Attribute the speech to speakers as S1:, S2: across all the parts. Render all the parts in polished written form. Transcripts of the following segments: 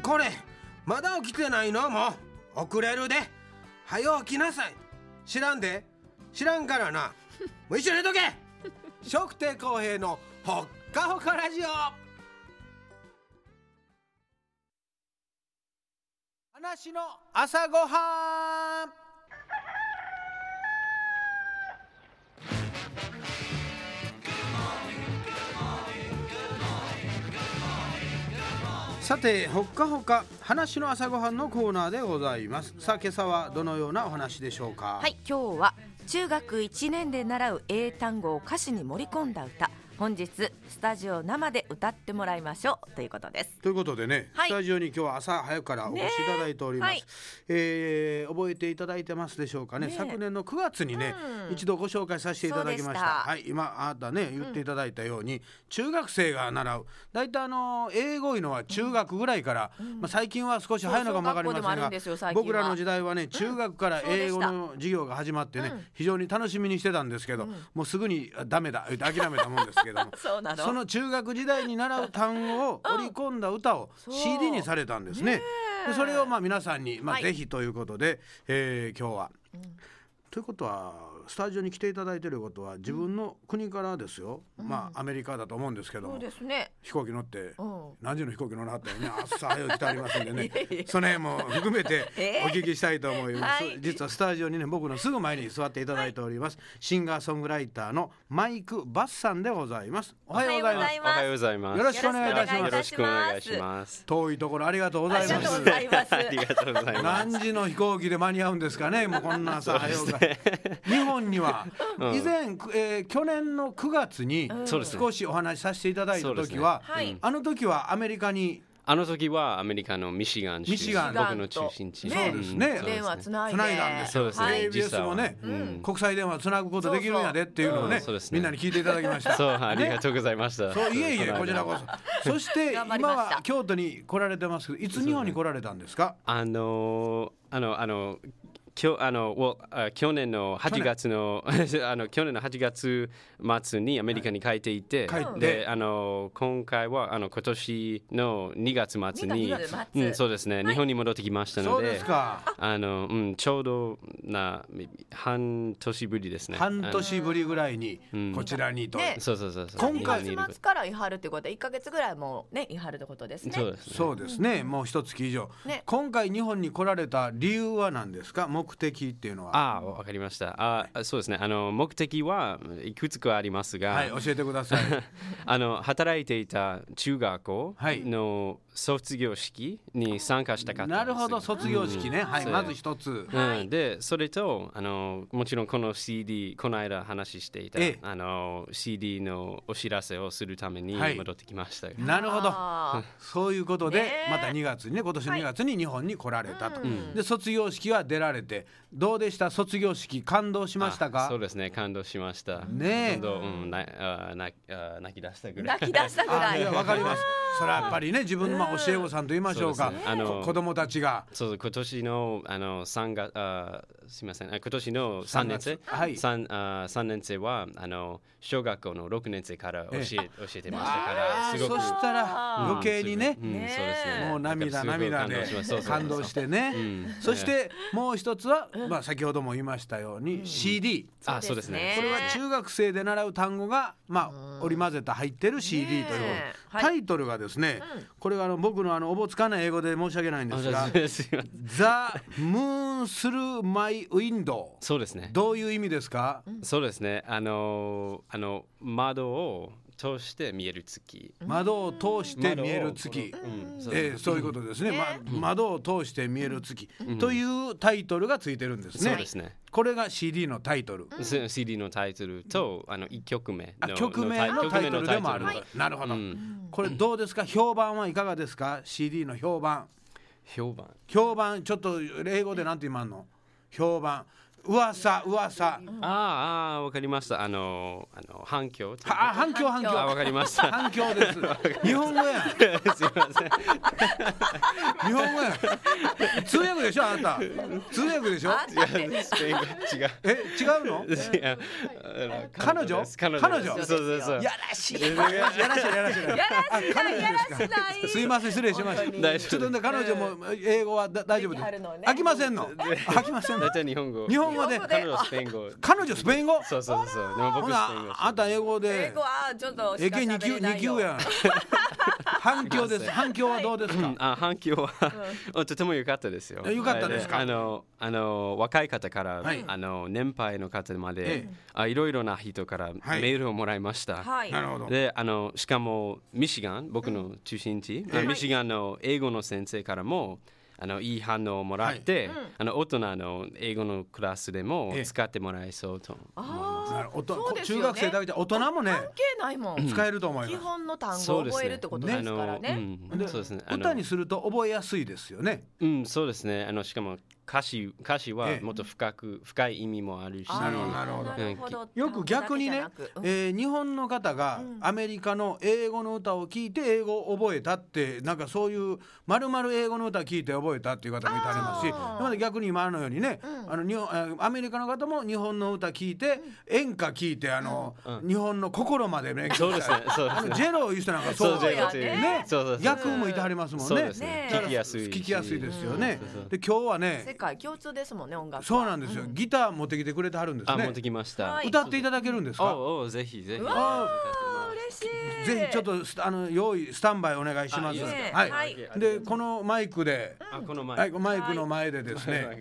S1: これまだ起きてないの？もう遅れるで。早起きなさい。知らんからな。もう一緒に寝とけ。食帝公平のほっかほかラジオ。話の朝ごはん。さて、ほっかほか話の朝ごはんのコーナーでございます。さあ、今朝はどのようなお話でしょうか？
S2: はい、今日は中学1年で習う英単語を歌詞に盛り込んだ歌、本日スタジオ生で歌ってもらいましょうということです。
S1: ということでね、
S2: はい、
S1: スタジオに今日は朝早くからお越しいただいております、はい。覚えていただいてますでしょうかね。昨年の9月にね、一度ご紹介させていただきました。はい、今あなたね言っていただいたように、中学生が習う、だいたい英語いうのは中学ぐらいから、最近は少し早いのかもわかりませんが、僕らの時代はね、中学から英語の授業が始まってね、非常に楽しみにしてたんですけど、もうすぐにダメだ諦めたもんですけども
S2: そうなの。
S1: その中学時代に習う単語を織り込んだ歌を CD にされたんですね。でそれを皆さんに、ぜひということで、今日は、ということはスタジオに来ていただいていることは自分の国からですよ、アメリカだと思うんですけども、
S2: そうですね、
S1: 飛行機乗って、何時の飛行機乗らはったよね。朝早く来てありますんでねその辺も含めてお聞きしたいと思います、実はスタジオにね、僕のすぐ前に座っていただいております、シンガーソングライターのマイク・バッさんでございます。おはようございます。
S3: おはようございます。
S1: よろしくお願いいたします。
S3: よろしくお願いします。
S1: 遠いところありがとうございます。
S3: ありがとうございます。
S1: 何時の飛行機で間に合うんですかね。もうこんな朝早うが、日本には以前、去年の9月に少しお話しさせていただいた時は、あの時はアメリカに、
S3: あの時はアメリカのミシガン州、僕の中心地、
S1: そうですね、
S2: 電話つない
S1: だんですよ。ABS もね、国際電話つなぐことできるんやでっていうのをね、みんなに聞いていただきました。
S3: そう、ありがとうございました。
S1: そう、いえこちらこそ。そして今は京都に来られてますけど、いつ日本に来られたんですか？
S3: 去年の8月の去年の8月末にアメリカに帰っていて、で今回は今年の2月末にそうですね、日本に戻ってきましたので、
S1: そうですか。
S3: ちょうど半年ぶりですね。
S1: 半年ぶりぐらいにこちらにと、
S3: そう
S2: 今回2月末からいはるってことは1ヶ月ぐらいもねいはるってことですね。
S1: そうですね、もう一月以上、今回日本に来られた理由は何ですか？目的っていうのは。
S3: わかりました。そうですね、目的はいくつかありますが、
S1: はい、教えてください。
S3: 働いていた中学校の卒業式に参加したかったんです。
S1: なるほど、卒業式ね、まず一つ、
S3: でそれともちろんこの CD、 この間話していた、CD のお知らせをするために戻ってきました。
S1: なるほど、そういうことで、また2月にね、今年2月に日本に来られたと、で卒業式は出られてどうでした？卒業式感動しましたか？
S3: そうですね、感動しました
S1: ね。
S3: 泣き出したぐらい。
S2: いや、
S1: わかります。それはやっぱりね、自分の教え子さんと言いましょうか、子供たちが、
S3: 今年の3月、すみません、今年の3年生、3年生は小学校の6年生から教えてましたから、すごく、
S1: そしたら余計にね、
S3: そうですね、
S1: もう涙で感動してね。そしてもう一つは、先ほども言いましたように CD、
S3: そうですね、
S1: これは中学生で習う単語が織り交ぜて入ってる CD というタイトルがですね、これが僕のおぼつかない英語で申し訳ないんですが、The Moon Through My Window。
S3: そうですね。
S1: どういう意味ですか？
S3: そうですね、窓を通して見える月。
S1: 窓を通して見える月、そういうことですね、窓を通して見える月というタイトルがついてるんですね。
S3: そうですね。
S1: これが CD のタイトル、
S3: CD のタイトルと1曲目の
S1: 曲名のタイトルでもある。なるほど、これどうですか？評判はいかがですか？ CD の評判。ちょっと英語でなんて言いますの？評判。 噂
S3: わかりました。反響。
S1: 反響
S3: わかりました。
S1: 反響です。日本語や。
S3: すいません。
S1: 日本語や。通訳でしょあなた。通訳でしょ。
S3: スペイン語違う。
S1: 違うの？彼女？
S3: そう
S1: やらしい。すいません失礼しました。ちょっと彼女も英語は大丈夫です。飽きませんの？飽きませんの？
S3: 大体日本語。
S1: 日本語で。
S3: 彼女スペイン語。
S1: 彼女スペイン語？
S3: そう。でも僕スペイン語。
S1: あんた英語で。
S2: 英語はちょっと
S1: 英検2級やん。反響です。反響はどうですか？
S3: 反響はとても良かったですよ。
S1: 良かったですか？
S3: 若い方から年配の方までいろいろな人からメールをもらいました。
S1: なるほど。
S3: でしかもミシガン、僕の中心地、ミシガンの英語の先生からもいい反応をもらって、大人の英語のクラスでも使ってもらえそうと思います。
S1: 中学生だけじゃ大人もね
S2: 関係ないもん。
S1: 使えると思います。
S2: 基本の単語を覚えるってことですからね。
S3: そうですね。
S1: 歌にすると覚えやすいですよね。
S3: そうですね。しかも歌詞はもっと深い意味もあるし。
S1: なるほど。よく逆にね、日本の方がアメリカの英語の歌を聞いて英語を覚えたってなんかそういう丸々英語の歌を聞いて覚えたっていう方もいてありますし、また逆に今のようにね、アメリカの方も日本の歌聞いて演歌聞いて日本の心までね。
S3: そうですね。
S1: ジェロを言う人なんかそうね。逆もいてはりますもんね。
S3: そうですね。聞
S1: きやすいですよね。で今日はね。
S2: 世界共通ですもんね音楽。
S1: そうなんですよ。ギター持ってきてくれてはるんですね。
S3: 持ってきました。
S1: 歌っていただけるんですか？
S3: ぜひ。
S2: 嬉しい。
S1: ぜひちょっと用意スタンバイお願いします。はい。でこのマイクで、マイクの前でですね、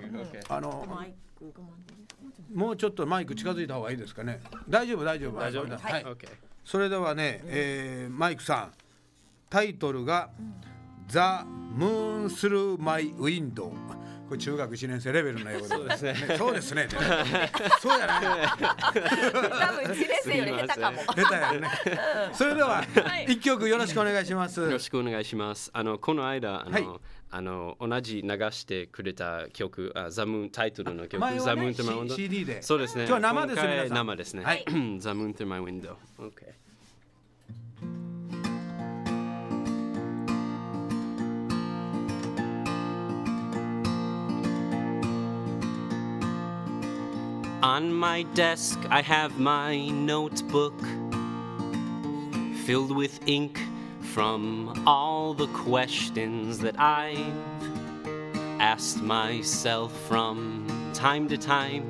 S1: もうちょっとマイク近づいた方がいいですかね。大丈夫。はい。それではね、マイクさん、タイトルがThe Moon Through My Window。これ中学1年生レベルの英語で。そうですね。そうやな。
S2: 多分1年生より下手かも。
S1: 下手やね。それでは一曲よろしくお願いします。
S3: よろしくお願いします。この間同じ流してくれた曲、ザムーンタイトルの曲、ザムーンとマイウィンドウ。
S1: CD で。
S3: そうですね。
S1: 今日は生ですね。
S3: 生ですね。ザムーンとマイウィンドウ。Okay. On my desk I have my notebook filled with ink from all the questions that I've asked myself from time to time.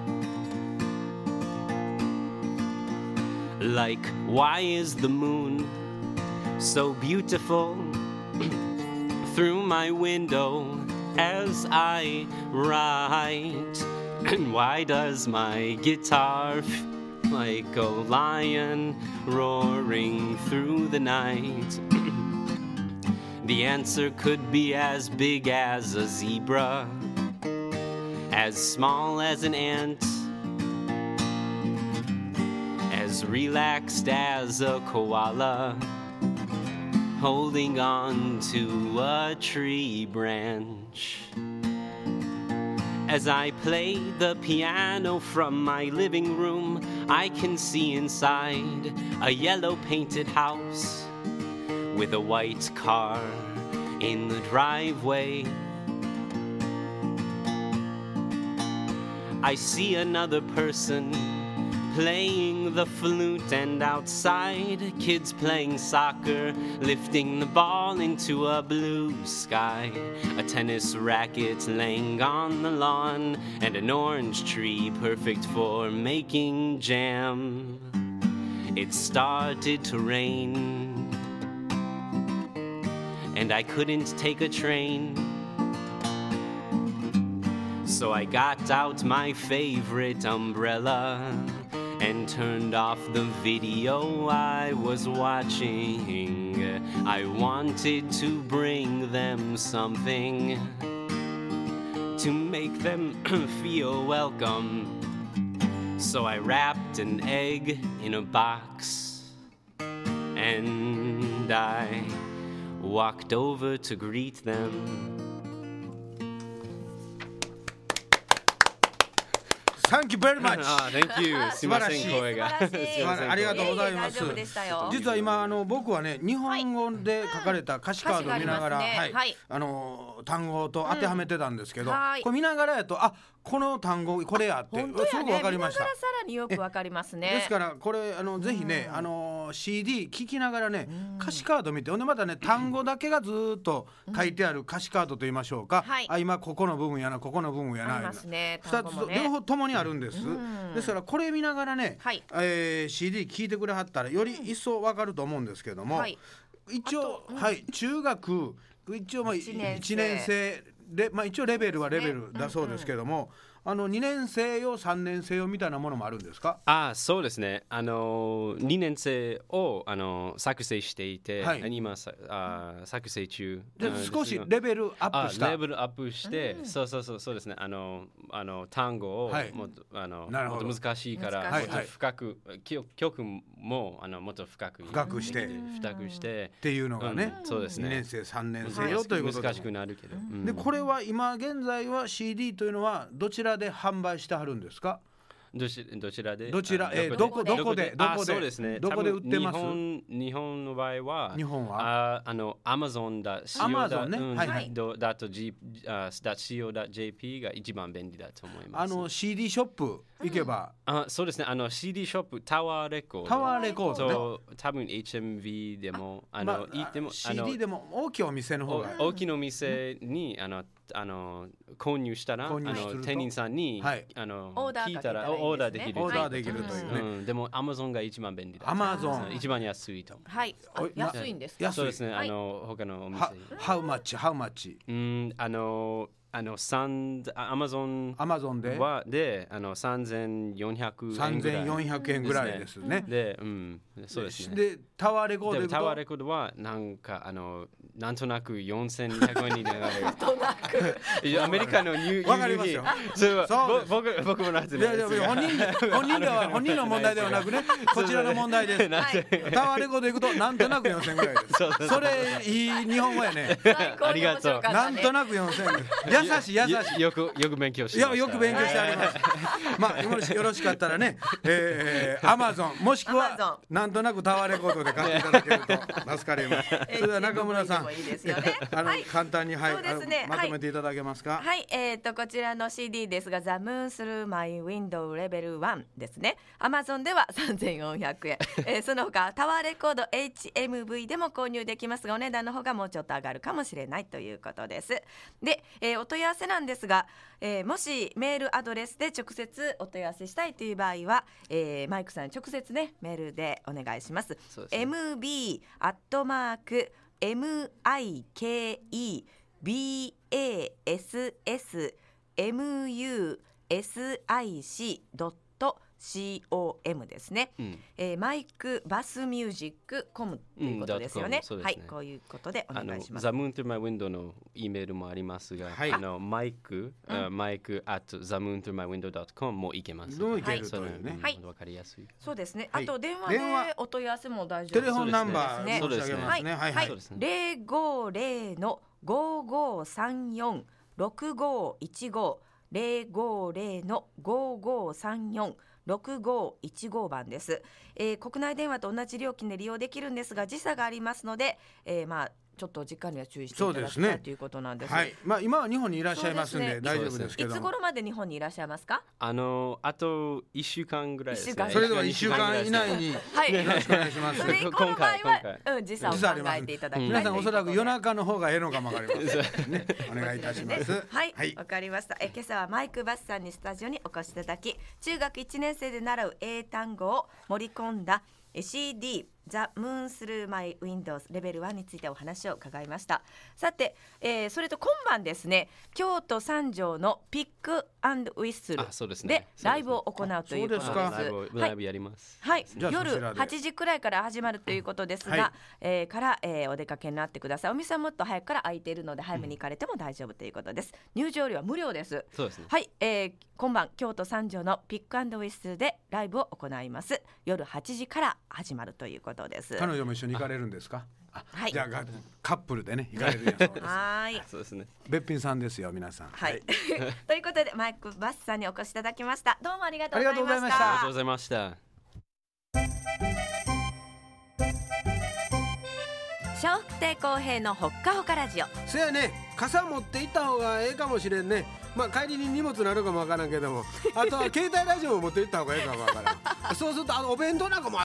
S3: Like, why is the moon so beautiful through my window as I write? And why does my guitar feel like a lion roaring through the night? The answer could be as big as a zebra, as small as an ant, as relaxed as a koala, holding on to a tree branch. As I play the piano from my living room, I can see inside a yellow painted house with a white car in the driveway. I see another person playing the flute, and outside kids playing soccer, lifting the ball into a blue sky. A tennis racket laying on the lawn, and an orange tree perfect for making jam. It started to rain, and I couldn't take a train. So I got out my favorite umbrella and turned off the video I was watching. I wanted to bring them something to make them feel welcome. So I wrapped an egg in a box and I walked over to greet them.
S1: Thank you very much.
S3: Thank you.すいません、声が。
S1: ありがとうございます。実は今僕はね、日本語で書かれた歌詞カードを見ながら、単語と当てはめてたんですけど、これ見ながらやと、この単語これやってすごくわかりました。
S2: 見ながらさらによくわかりますね。
S1: ですからこれぜひね、CD 聞きながらね、歌詞カード見て、ほんでまたね、単語だけがずっと書いてある歌詞カードと言いましょうか、今ここの部分やな、ここの部分やな、2つ両方ともにあるんです。ですからこれ見ながらね、CD 聞いてくれはったらより一層わかると思うんですけども、一応中学一応1年生で、一応レベルはレベルだそうですけども、2年生用3年生用みたいなものもあるんですか？
S3: そうですね。2年生を作成していて、今作成中
S1: で、少しレベルアップした。
S3: レベルアップして、そうですね。単語をもっと難しいからもっと深く、曲ももっと深くして
S1: っていうのがね、
S3: そうですね。
S1: 2年生3年生用ということで
S3: 難しくなるけど。
S1: でこれは今現在は CD というのはどちらで販売してはるんですか？
S3: どちらで
S1: どこで
S3: そうですね。
S1: どこで売ってます？
S3: 日本の場合はAmazon だ、CO.jp が一番便利だと思います。
S1: CD ショップ行けば、
S3: そうですね。CD ショップタワーレコード、多分 HMV でも
S1: CD でも大きいお店の方が、
S3: 大きいお店に購入したら店員さんに聞いたらオーダーできるというね。でも Amazon が一番便利だ。
S1: Amazon
S3: 一番安いと。
S2: 安いんですか？
S3: そうですね。他のお店。
S1: How much？
S3: Amazon で3400円ぐらい
S1: ですね。
S3: で、そうですね。
S1: でタワーレコード
S3: はなんとなく4200円になる。アメリカのニュー。
S1: わかりますよ。
S3: 僕もなんてね。
S1: 本人の問題ではなくね、こちらの問題です。タワーレコード行くとなんとなく4000円ぐらいです。それいい日本語やね。
S3: ありがとう。
S1: なんとなく4000円。優しい。
S3: よく勉強して
S1: ました。よく勉強してあります。よろしかったらね、Amazon もしくはなんとなくタワーレコードで買っていただけると助かります。それでは中村さん、簡単にまとめていただけますか？
S2: こちらの CD ですが、The Moon Through My Window Level 1ですね。Amazon では3400円。その他タワーレコード HMV でも購入できますが、お値段の方がもうちょっと上がるかもしれないということです。で、お問い合わせなんですが、もしメールアドレスで直接お問い合わせしたいという場合は、マイクさんに直接ねメールでお願いします。mb@mikebassmusic.com ですね。マイクバスミュージックコムということですよね。はい、こういうことでお願いします。
S3: The Moon Through My Window の E メールもありますが、マイク @themoonthroughmywindow.com もいけます。
S1: どういけるというね。
S3: わかりやすい。
S2: そうですね。あと電話でお問い合わせも大丈夫です。
S1: テレフォンナンバー申し上げますね。
S2: 050-5534-6515 050-5534-6515番です。国内電話と同じ料金で利用できるんですが、時差がありますので、ちょっと時間には注意していただきたいということなんです。
S1: 今は日本にいらっしゃいますんで大丈夫ですけど、
S2: いつ頃まで日本にいらっしゃいますか？
S3: あと1週間ぐらいですね。
S1: それでは1週間以内によろしくお願いします。
S2: それ以降の場合は時差を考えていただきたい。
S1: 皆さんおそらく夜中の方がええのかもわかりませんね。お願いいたします。
S2: はい、わかりました。今朝はマイクバスさんにスタジオにお越しいただき、中学1年生で習う英単語を盛り込んだCD The Moon Through My Windows レベル1についてお話を伺いました。さて、それと今晩ですね、京都三条のピック&ウィッスルでライブを行うということです。
S3: ライブやります。
S2: はい、夜8時くらいから始まるということですが、からお出かけになってください。お店はもっと早くから開いているので早めに行かれても大丈夫ということです。入場料は無料です。
S3: そうですね。
S2: はい、今晩京都三条のピック&ウィッスルでライブを行います。夜8時から始まるということことです。
S1: 彼女も一緒に行かれるんですか？
S2: はい、
S1: じゃあカップルでね行かれるんやそうです。
S2: はい、
S3: そうですね。
S1: べっぴんさんですよ皆さん。
S2: はい。ということでマイクバスさんにお越しいただきました。どうもありがとうございました。
S1: ありがとうございました。
S3: ありがとうございました。
S2: 笑福亭公平のほっかほかラジオ。
S1: そやね、傘持って行った方がええかもしれんね。まあ帰りに荷物なるかもわからんけども、あとは携帯ラジオも持って行った方がええかもわからん。そうするとお弁当なんかも